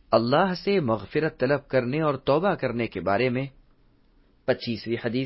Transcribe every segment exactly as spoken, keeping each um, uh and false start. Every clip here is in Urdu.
اللہ سے مغفرت طلب کرنے اور توبہ کرنے کے بارے میں پچیسویں حدیث۔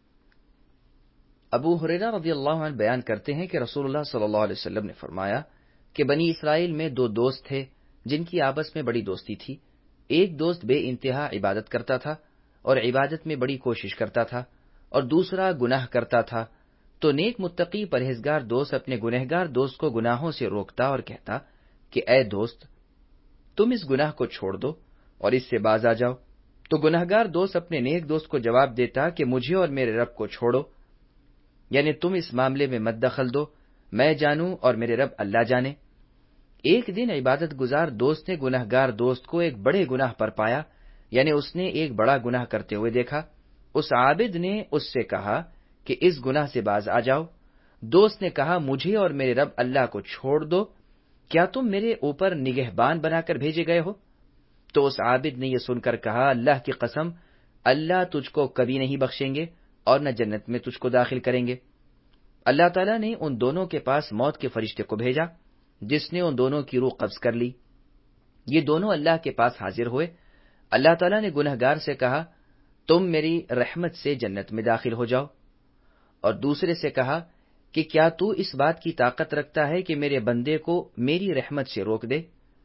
ابو ہریرہ رضی اللہ عنہ بیان کرتے ہیں کہ رسول اللہ صلی اللہ علیہ وسلم نے فرمایا کہ بنی اسرائیل میں دو دوست تھے جن کی آپس میں بڑی دوستی تھی۔ ایک دوست بے انتہا عبادت کرتا تھا اور عبادت میں بڑی کوشش کرتا تھا، اور دوسرا گناہ کرتا تھا۔ تو نیک متقی پرہیزگار دوست اپنے گنہگار دوست کو گناہوں سے روکتا اور کہتا کہ اے دوست، تم اس گناہ کو چھوڑ دو اور اس سے باز آ جاؤ۔ تو گنہگار دوست اپنے نیک دوست کو جواب دیتا کہ مجھے اور میرے رب کو چھوڑو، یعنی تم اس معاملے میں مت دخل دو، میں جانوں اور میرے رب اللہ جانے۔ ایک دن عبادت گزار دوست نے گنہگار دوست کو ایک بڑے گناہ پر پایا، یعنی اس نے ایک بڑا گناہ کرتے ہوئے دیکھا۔ اس عابد نے اس سے کہا کہ اس گناہ سے باز آ جاؤ۔ دوست نے کہا مجھے اور میرے رب اللہ کو چھوڑ دو، کیا تم میرے اوپر نگہبان بنا کر بھیجے گئے ہو؟ تو اس عابد نے یہ سن کر کہا اللہ کی قسم، اللہ تجھ کو کبھی نہیں بخشیں گے اور نہ جنت میں تجھ کو داخل کریں گے۔ اللہ تعالیٰ نے ان دونوں کے پاس موت کے فرشتے کو بھیجا جس نے ان دونوں کی روح قبض کر لی۔ یہ دونوں اللہ کے پاس حاضر ہوئے۔ اللہ تعالیٰ نے گنہگار سے کہا تم میری رحمت سے جنت میں داخل ہو جاؤ، اور دوسرے سے کہا کہ کیا تو اس بات کی طاقت رکھتا ہے کہ میرے بندے کو میری رحمت سے روک دے؟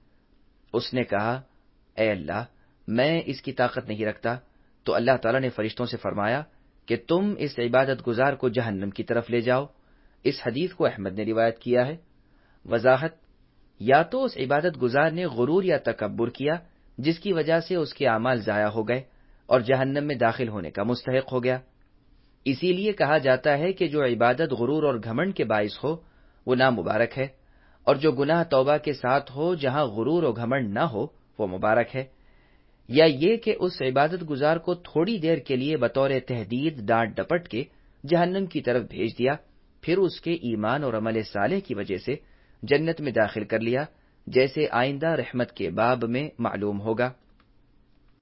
اس نے کہا اے اللہ، میں اس کی طاقت نہیں رکھتا۔ تو اللہ تعالیٰ نے فرشتوں سے فرمایا کہ تم اس عبادت گزار کو جہنم کی طرف لے جاؤ۔ اس حدیث کو احمد نے روایت کیا ہے۔ وضاحت: یا تو اس عبادت گزار نے غرور یا تکبر کیا جس کی وجہ سے اس کے اعمال ضائع ہو گئے اور جہنم میں داخل ہونے کا مستحق ہو گیا۔ اسی لیے کہا جاتا ہے کہ جو عبادت غرور اور گھمنڈ کے باعث ہو وہ نامبارک ہے، اور جو گناہ توبہ کے ساتھ ہو جہاں غرور و گھمنڈ نہ ہو وہ مبارک ہے۔ یا یہ کہ اس عبادت گزار کو تھوڑی دیر کے لیے بطور تہدید ڈانٹ ڈپٹ کے جہنم کی طرف بھیج دیا، پھر اس کے ایمان اور عمل صالح کی وجہ سے جنت میں داخل کر لیا، جیسے آئندہ رحمت کے باب میں معلوم ہوگا۔